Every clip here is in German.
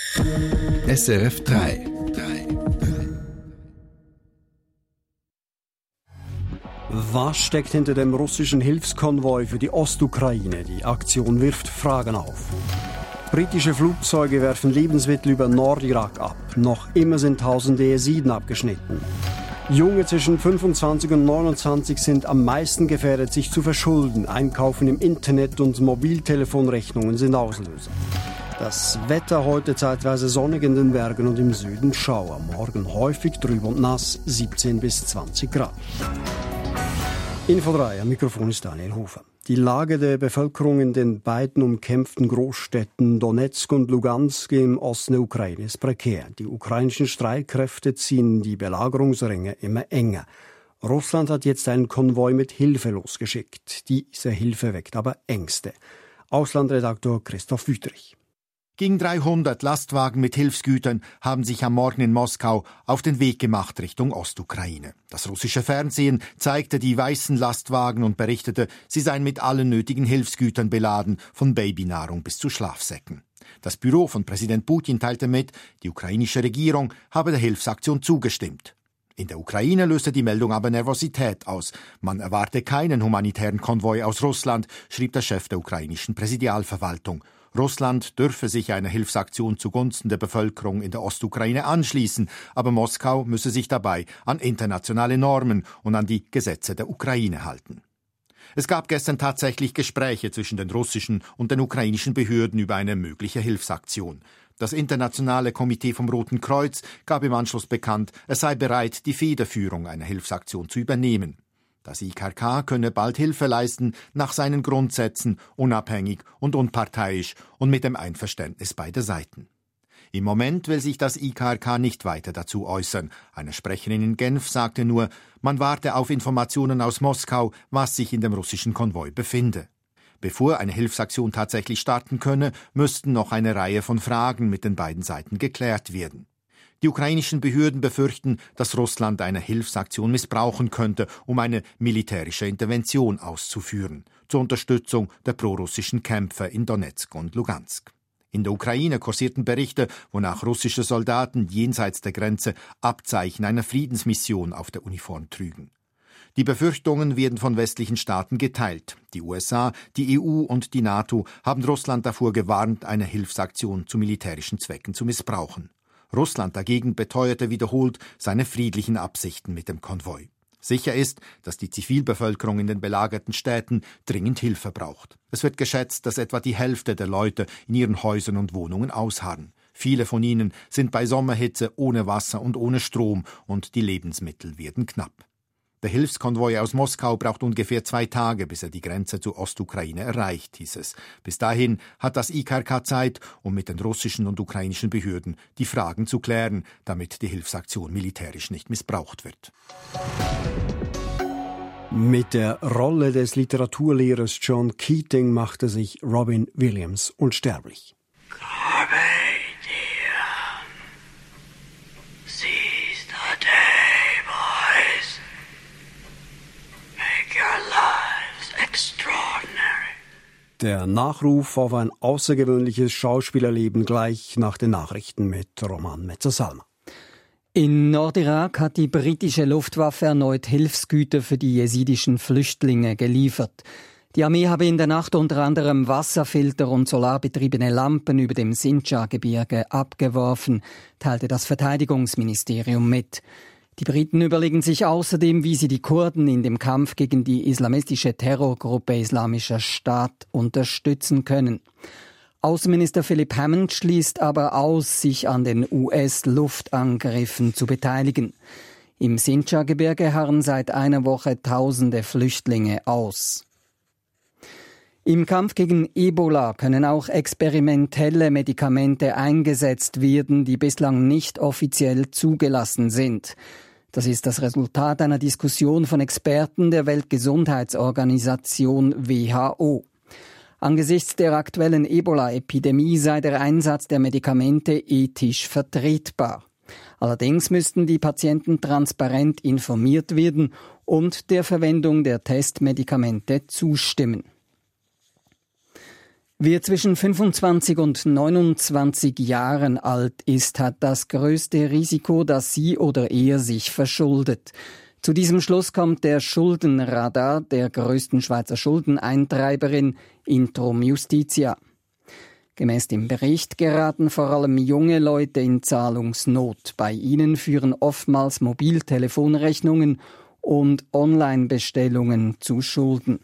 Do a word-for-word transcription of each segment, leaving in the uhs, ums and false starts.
S R F drei. Was steckt hinter dem russischen Hilfskonvoi für die Ostukraine? Die Aktion wirft Fragen auf. Britische Flugzeuge werfen Lebensmittel über Nordirak ab. Noch immer sind tausende Jesiden abgeschnitten. Junge zwischen fünfundzwanzig und neunundzwanzig sind am meisten gefährdet, sich zu verschulden. Einkaufen im Internet und Mobiltelefonrechnungen sind Auslöser. Das Wetter heute zeitweise sonnig in den Bergen und im Süden Schauer. Morgen häufig trüb und nass, siebzehn bis zwanzig Grad. Info drei, am Mikrofon ist Daniel Hofer. Die Lage der Bevölkerung in den beiden umkämpften Großstädten Donetsk und Lugansk im Osten der Ukraine ist prekär. Die ukrainischen Streitkräfte ziehen die Belagerungsringe immer enger. Russland hat jetzt einen Konvoi mit Hilfe losgeschickt. Diese Hilfe weckt aber Ängste. Auslandredaktor Christoph Wüthrich. Gegen dreihundert Lastwagen mit Hilfsgütern haben sich am Morgen in Moskau auf den Weg gemacht Richtung Ostukraine. Das russische Fernsehen zeigte die weißen Lastwagen und berichtete, sie seien mit allen nötigen Hilfsgütern beladen, von Babynahrung bis zu Schlafsäcken. Das Büro von Präsident Putin teilte mit, die ukrainische Regierung habe der Hilfsaktion zugestimmt. In der Ukraine löste die Meldung aber Nervosität aus. Man erwarte keinen humanitären Konvoi aus Russland, schrieb der Chef der ukrainischen Präsidialverwaltung. Russland dürfe sich einer Hilfsaktion zugunsten der Bevölkerung in der Ostukraine anschließen, aber Moskau müsse sich dabei an internationale Normen und an die Gesetze der Ukraine halten. Es gab gestern tatsächlich Gespräche zwischen den russischen und den ukrainischen Behörden über eine mögliche Hilfsaktion. Das internationale Komitee vom Roten Kreuz gab im Anschluss bekannt, es sei bereit, die Federführung einer Hilfsaktion zu übernehmen. Das I K R K könne bald Hilfe leisten, nach seinen Grundsätzen, unabhängig und unparteiisch und mit dem Einverständnis beider Seiten. Im Moment will sich das I K R K nicht weiter dazu äußern. Eine Sprecherin in Genf sagte nur, man warte auf Informationen aus Moskau, was sich in dem russischen Konvoi befinde. Bevor eine Hilfsaktion tatsächlich starten könne, müssten noch eine Reihe von Fragen mit den beiden Seiten geklärt werden. Die ukrainischen Behörden befürchten, dass Russland eine Hilfsaktion missbrauchen könnte, um eine militärische Intervention auszuführen, zur Unterstützung der prorussischen Kämpfer in Donetsk und Lugansk. In der Ukraine kursierten Berichte, wonach russische Soldaten jenseits der Grenze Abzeichen einer Friedensmission auf der Uniform trügen. Die Befürchtungen werden von westlichen Staaten geteilt. Die U S A, die E U und die NATO haben Russland davor gewarnt, eine Hilfsaktion zu militärischen Zwecken zu missbrauchen. Russland dagegen beteuerte wiederholt seine friedlichen Absichten mit dem Konvoi. Sicher ist, dass die Zivilbevölkerung in den belagerten Städten dringend Hilfe braucht. Es wird geschätzt, dass etwa die Hälfte der Leute in ihren Häusern und Wohnungen ausharren. Viele von ihnen sind bei Sommerhitze ohne Wasser und ohne Strom und die Lebensmittel werden knapp. Der Hilfskonvoi aus Moskau braucht ungefähr zwei Tage, bis er die Grenze zur Ostukraine erreicht, hieß es. Bis dahin hat das I K R K Zeit, um mit den russischen und ukrainischen Behörden die Fragen zu klären, damit die Hilfsaktion militärisch nicht missbraucht wird. Mit der Rolle des Literaturlehrers John Keating machte sich Robin Williams unsterblich. Der Nachruf auf ein außergewöhnliches Schauspielerleben gleich nach den Nachrichten mit Roman Metzer-Salma. In Nordirak hat die britische Luftwaffe erneut Hilfsgüter für die jesidischen Flüchtlinge geliefert. Die Armee habe in der Nacht unter anderem Wasserfilter und solarbetriebene Lampen über dem Sinjar-Gebirge abgeworfen, teilte das Verteidigungsministerium mit. Die Briten überlegen sich außerdem, wie sie die Kurden in dem Kampf gegen die islamistische Terrorgruppe Islamischer Staat unterstützen können. Außenminister Philip Hammond schließt aber aus, sich an den U S-Luftangriffen zu beteiligen. Im Sinjar-Gebirge harren seit einer Woche tausende Flüchtlinge aus. Im Kampf gegen Ebola können auch experimentelle Medikamente eingesetzt werden, die bislang nicht offiziell zugelassen sind. Das ist das Resultat einer Diskussion von Experten der Weltgesundheitsorganisation W H O. Angesichts der aktuellen Ebola-Epidemie sei der Einsatz der Medikamente ethisch vertretbar. Allerdings müssten die Patienten transparent informiert werden und der Verwendung der Testmedikamente zustimmen. Wer zwischen fünfundzwanzig und neunundzwanzig Jahren alt ist, hat das größte Risiko, dass sie oder er sich verschuldet. Zu diesem Schluss kommt der Schuldenradar der größten Schweizer Schuldeneintreiberin Intrum Justitia. Gemäß dem Bericht geraten vor allem junge Leute in Zahlungsnot. Bei ihnen führen oftmals Mobiltelefonrechnungen und Online-Bestellungen zu Schulden.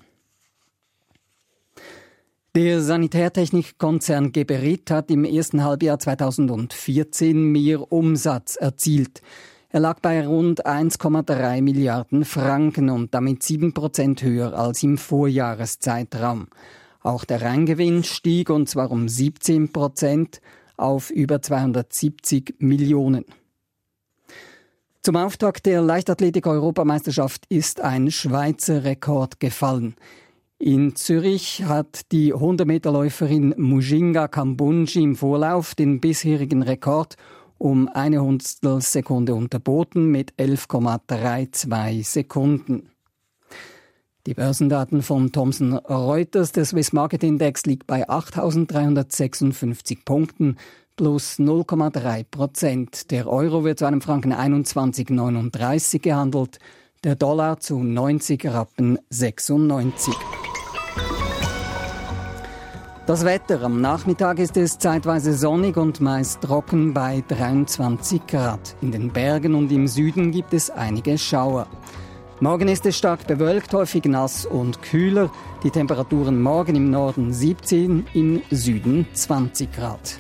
Der Sanitärtechnikkonzern Geberit hat im ersten Halbjahr zweitausendvierzehn mehr Umsatz erzielt. Er lag bei rund eins Komma drei Milliarden Franken und damit sieben Prozent höher als im Vorjahreszeitraum. Auch der Reingewinn stieg, und zwar um siebzehn Prozent auf über zweihundertsiebzig Millionen. Zum Auftakt der Leichtathletik-Europameisterschaft ist ein Schweizer Rekord gefallen. In Zürich hat die hundert-Meter-Läuferin Mujinga Kambunji im Vorlauf den bisherigen Rekord um eine Hundertstelsekunde unterboten mit elf Komma zweiunddreißig Sekunden. Die Börsendaten von Thomson Reuters, der Swiss Market Index, liegt bei achttausenddreihundertsechsundfünfzig Punkten, plus null Komma drei Prozent. Der Euro wird zu einem Franken einundzwanzig Komma neununddreißig gehandelt, der Dollar zu neunzig Rappen sechsundneunzig. Das Wetter. Am Nachmittag ist es zeitweise sonnig und meist trocken bei dreiundzwanzig Grad. In den Bergen und im Süden gibt es einige Schauer. Morgen ist es stark bewölkt, häufig nass und kühler. Die Temperaturen morgen im Norden siebzehn, im Süden zwanzig Grad.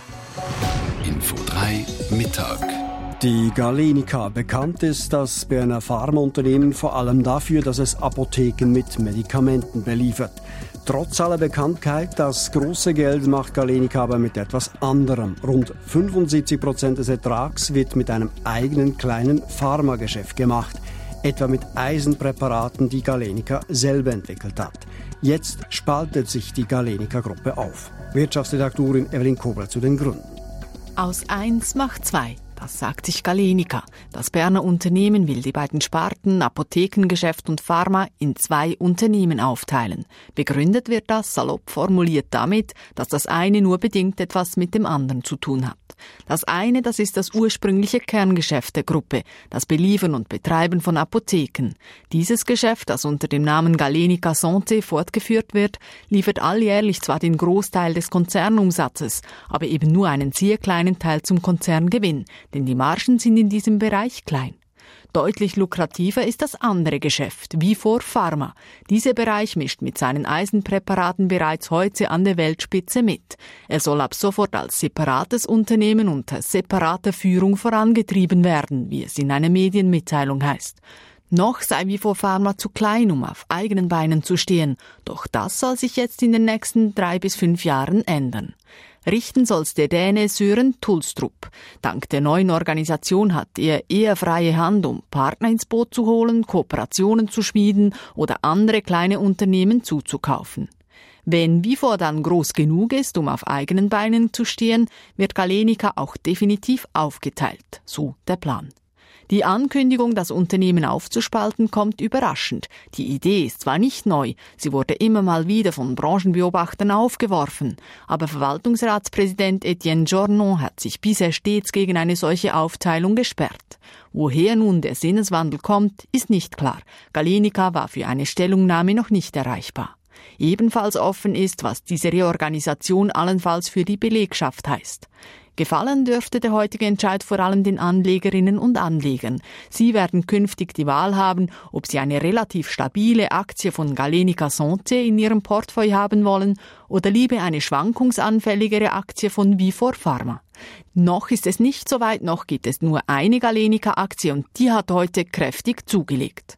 Info drei Mittag. Die Galenica. Bekannt ist das Berner Pharmaunternehmen vor allem dafür, dass es Apotheken mit Medikamenten beliefert. Trotz aller Bekanntheit, das große Geld macht Galenica aber mit etwas anderem. Rund fünfundsiebzig Prozent des Ertrags wird mit einem eigenen kleinen Pharmageschäft gemacht. Etwa mit Eisenpräparaten, die Galenica selber entwickelt hat. Jetzt spaltet sich die Galenica-Gruppe auf. Wirtschaftsredaktorin Evelyn Kobler zu den Gründen. Aus eins macht zwei. Das sagt sich Galenica. Das Berner Unternehmen will die beiden Sparten Apothekengeschäft und Pharma in zwei Unternehmen aufteilen. Begründet wird das, salopp formuliert, damit, dass das eine nur bedingt etwas mit dem anderen zu tun hat. Das eine, das ist das ursprüngliche Kerngeschäft der Gruppe, das Beliefern und Betreiben von Apotheken. Dieses Geschäft, das unter dem Namen Galenica Santé fortgeführt wird, liefert alljährlich zwar den Großteil des Konzernumsatzes, aber eben nur einen sehr kleinen Teil zum Konzerngewinn, denn die Margen sind in diesem Bereich klein. Deutlich lukrativer ist das andere Geschäft, Vifor Pharma. Dieser Bereich mischt mit seinen Eisenpräparaten bereits heute an der Weltspitze mit. Er soll ab sofort als separates Unternehmen unter separater Führung vorangetrieben werden, wie es in einer Medienmitteilung heißt. Noch sei Vifor Pharma zu klein, um auf eigenen Beinen zu stehen. Doch das soll sich jetzt in den nächsten drei bis fünf Jahren ändern. Richten soll's der Däne Søren Tulstrup. Dank der neuen Organisation hat er eher freie Hand, um Partner ins Boot zu holen, Kooperationen zu schmieden oder andere kleine Unternehmen zuzukaufen. Wenn Vifor dann groß genug ist, um auf eigenen Beinen zu stehen, wird Galenica auch definitiv aufgeteilt. So der Plan. Die Ankündigung, das Unternehmen aufzuspalten, kommt überraschend. Die Idee ist zwar nicht neu, sie wurde immer mal wieder von Branchenbeobachtern aufgeworfen, aber Verwaltungsratspräsident Etienne Jornon hat sich bisher stets gegen eine solche Aufteilung gesperrt. Woher nun der Sinneswandel kommt, ist nicht klar. Galenica war für eine Stellungnahme noch nicht erreichbar. Ebenfalls offen ist, was diese Reorganisation allenfalls für die Belegschaft heißt. Gefallen dürfte der heutige Entscheid vor allem den Anlegerinnen und Anlegern. Sie werden künftig die Wahl haben, ob sie eine relativ stabile Aktie von Galenica Santé in ihrem Portfolio haben wollen oder lieber eine schwankungsanfälligere Aktie von Vifor Pharma. Noch ist es nicht so weit, noch gibt es nur eine Galenica-Aktie und die hat heute kräftig zugelegt.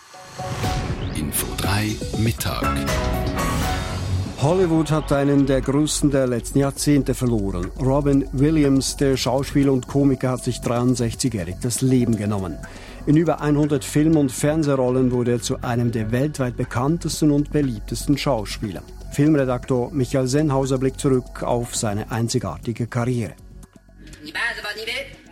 Info drei Mittag. Hollywood hat einen der größten der letzten Jahrzehnte verloren. Robin Williams, der Schauspieler und Komiker, hat sich dreiundsechzigjährig das Leben genommen. In über hundert Film- und Fernsehrollen wurde er zu einem der weltweit bekanntesten und beliebtesten Schauspieler. Filmredaktor Michael Sennhauser blickt zurück auf seine einzigartige Karriere.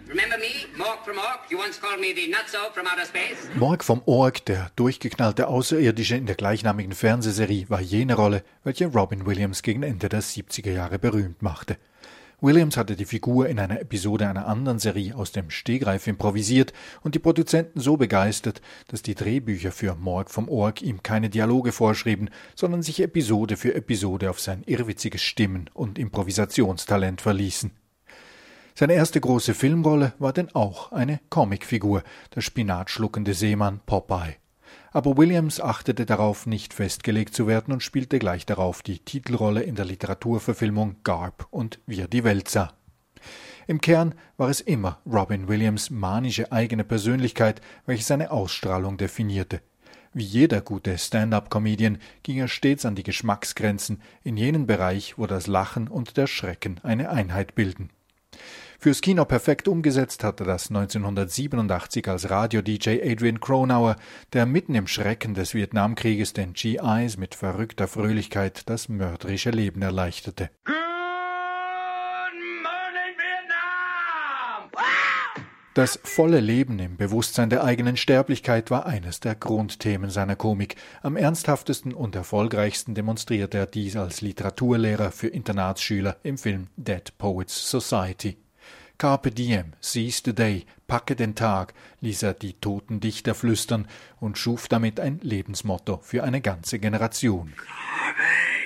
Remember me, Mork from Ork? You once called me the Nutso from outer space? Mork vom Ork, der durchgeknallte Außerirdische in der gleichnamigen Fernsehserie, war jene Rolle, welche Robin Williams gegen Ende der siebziger Jahre berühmt machte. Williams hatte die Figur in einer Episode einer anderen Serie aus dem Stegreif improvisiert und die Produzenten so begeistert, dass die Drehbücher für Mork vom Ork ihm keine Dialoge vorschrieben, sondern sich Episode für Episode auf sein irrwitziges Stimmen- und Improvisationstalent verließen. Seine erste große Filmrolle war denn auch eine Comicfigur, der spinatschluckende Seemann Popeye. Aber Williams achtete darauf, nicht festgelegt zu werden und spielte gleich darauf die Titelrolle in der Literaturverfilmung Garp und Wie er die Welt sah. Im Kern war es immer Robin Williams' manische eigene Persönlichkeit, welche seine Ausstrahlung definierte. Wie jeder gute Stand-up-Comedian ging er stets an die Geschmacksgrenzen in jenen Bereich, wo das Lachen und der Schrecken eine Einheit bilden. Fürs Kino perfekt umgesetzt hatte das neunzehnhundertsiebenundachtzig als Radio-D J Adrian Cronauer, der mitten im Schrecken des Vietnamkrieges den G Is mit verrückter Fröhlichkeit das mörderische Leben erleichterte. Good morning, Vietnam! Wow! Das volle Leben im Bewusstsein der eigenen Sterblichkeit war eines der Grundthemen seiner Komik. Am ernsthaftesten und erfolgreichsten demonstrierte er dies als Literaturlehrer für Internatsschüler im Film Dead Poets Society. Carpe diem, seize the day, packe den Tag, ließ er die toten Dichter flüstern und schuf damit ein Lebensmotto für eine ganze Generation. Carpe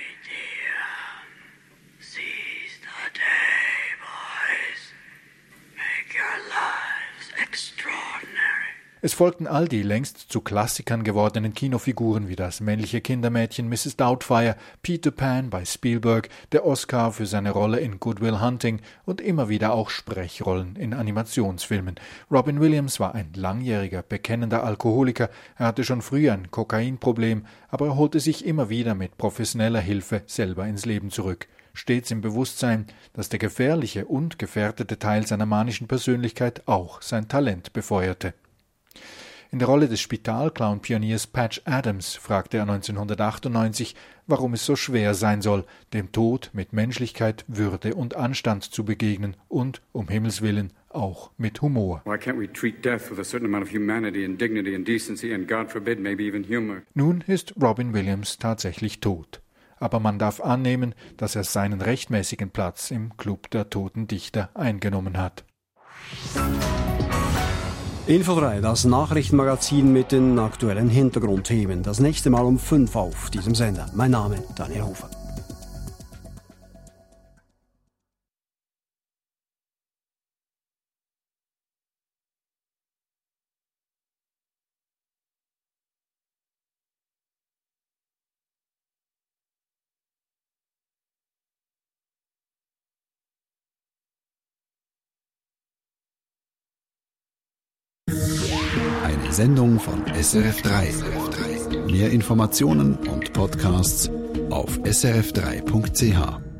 diem, seize the day, boys. Make your lives extraordinary. Es folgten all die längst zu Klassikern gewordenen Kinofiguren wie das männliche Kindermädchen Misses Doubtfire, Peter Pan bei Spielberg, der Oscar für seine Rolle in Good Will Hunting und immer wieder auch Sprechrollen in Animationsfilmen. Robin Williams war ein langjähriger, bekennender Alkoholiker. Er hatte schon früh ein Kokainproblem, aber er holte sich immer wieder mit professioneller Hilfe selber ins Leben zurück. Stets im Bewusstsein, dass der gefährliche und gefährdete Teil seiner manischen Persönlichkeit auch sein Talent befeuerte. In der Rolle des Spitalclown-Pioniers Patch Adams fragte er neunzehnhundertachtundneunzig, warum es so schwer sein soll, dem Tod mit Menschlichkeit, Würde und Anstand zu begegnen und, um Himmels Willen, auch mit Humor. Why can't we treat death with a certain amount of humanity and dignity and decency and, God forbid, maybe even humor? Nun ist Robin Williams tatsächlich tot. Aber man darf annehmen, dass er seinen rechtmäßigen Platz im Club der toten Dichter eingenommen hat. Info drei, das Nachrichtenmagazin mit den aktuellen Hintergrundthemen. Das nächste Mal um fünf auf diesem Sender. Mein Name Daniel Hofer. Eine Sendung von S R F drei. Mehr Informationen und Podcasts auf s r f drei punkt c h.